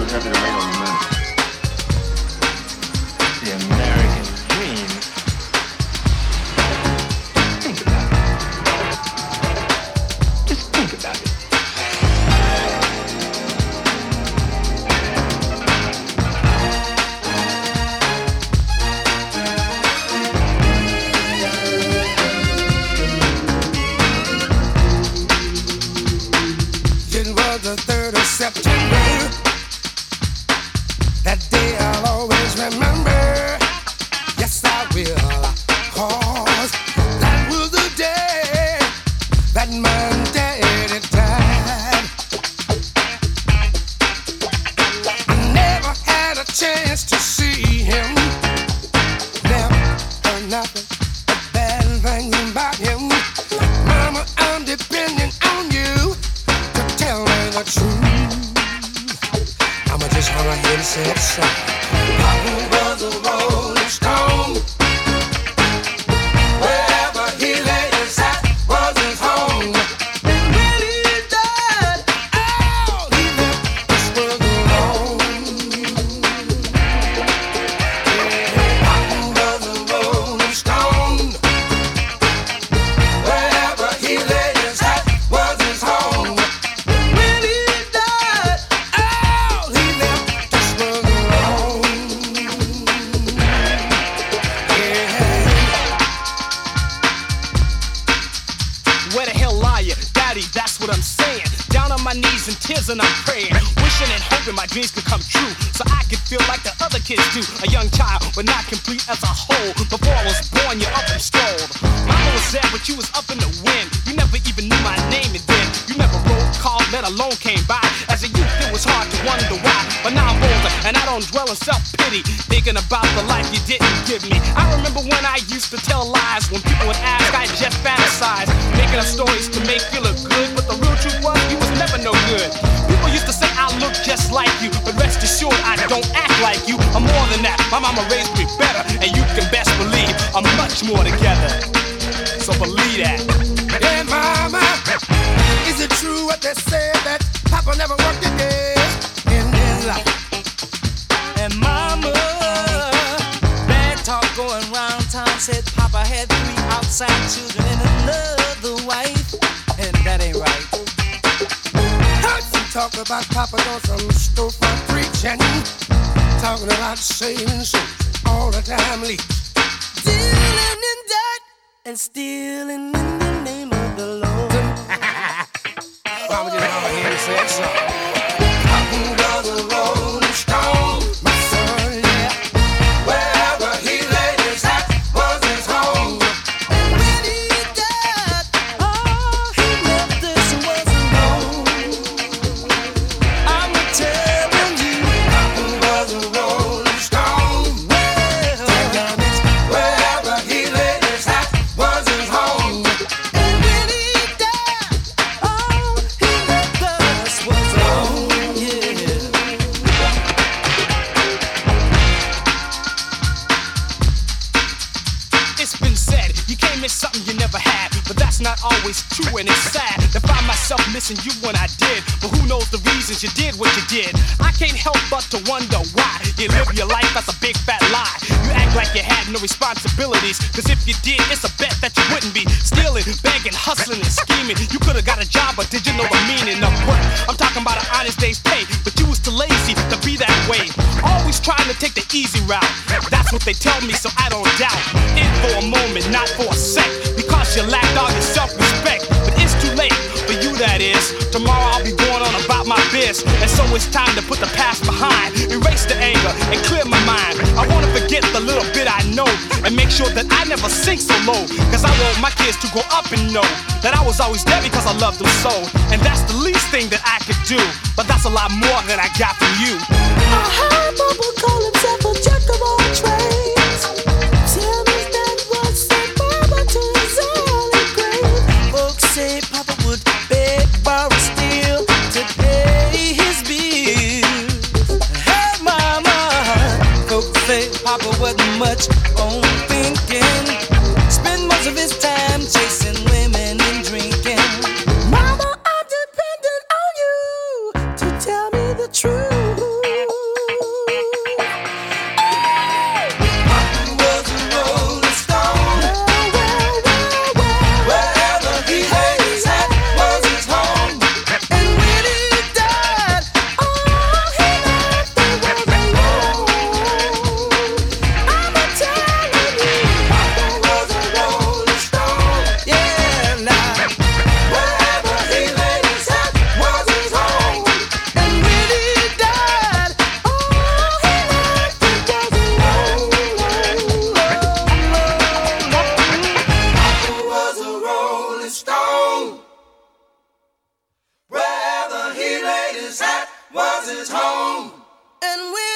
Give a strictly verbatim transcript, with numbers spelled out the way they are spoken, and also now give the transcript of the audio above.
happy to wait on the men. The American dream. Think about it. Just think about it. The third of September, that day I'll always remember. Yes, I will, 'cause that was the day that my daddy died. I never had a chance to see him. Never heard nothing but bad things about him. Mama, I'm depending on you to tell me the truth. I'ma just run ahead and say it so. Papa was a rolling stone. Wherever he laid his hat was his home. And when he died, oh, he left this world alone. Yeah, Papa was a rolling stone. Wherever he laid his hat was his home. That's what I'm saying. Down on my knees in tears and I'm praying, wishing and hoping my dreams could come true, so I could feel like the other kids do. A young child, but not complete as a whole. Before I was born, you're up and strolled. Mama was there, but you was up in the wind. You never even knew my name, and then you never wrote, called, let alone came by. As a youth, it was hard to wonder why, but now I'm older and I don't dwell in self-pity, thinking about the life you didn't give me. I remember when I used to tell lies. When people would ask, I just fantasize, making up stories to make you look good, but the real truth was you was never no good. People used to say I look just like you, but rest assured I don't act like you. I'm more than that. My mama raised me better, and you can best believe I'm much more together. So believe that. Hey mama, is it true what they say that Papa never worked a day in his life? And mama, bad talk going round town said Papa had three outside children and another wife, and that ain't right. Heard some talk about Papa doing some storefront preaching, talking about saving souls all the time, leaks. Dealing in debt and stealing in the name of the Lord. Mama just go ahead and say it so. Papa was a rolling stone, my son, yeah. Wherever he laid his hat was his home. When he died, all he left us was alone. I'm telling you, Papa was a rolling stone. well, Wherever he laid his hat was his home. and when he died, all he left us was alone. Yeah. It's been said, you can't miss something you never had, but that's not always true, and it's sad to find myself missing you when I did. But who knows the reasons you did what you did? I can't help but to wonder why you live your life as a big fat lie. You act like you had no responsibilities, cause if you did, it's a bet that you wouldn't be stealing, begging, hustling, and scheming. You could've got a job, but did you know the meaning of work? I'm talking about an honest day's pay, but you was too lazy to be that way. Always trying to take the easy route. That's what they tell me, so I don't doubt. In for a moment, not for a sec, because you lacked all your self-respect. But it's too late for you, that is. Tomorrow I'll be going on about my biz, and so it's time to put the past behind, erase the anger and clear my mind. I wanna forget the little bit I know, and make sure that I never sink so low, cause I want my kids to grow up and know that I was always there because I loved them so. And that's the least thing that I could do, but that's a lot more than I got from you. I heard Papa call himself a jack of all trades. Tell me that was said Papa to his early grave. Folks say Papa would beg, borrow, steal to pay his bills. Hey mama, folks say Papa wasn't much on thinking. Spend most of his time chasing women and drinking. Mama, I'm dependent on you to tell me the truth. was his home. And we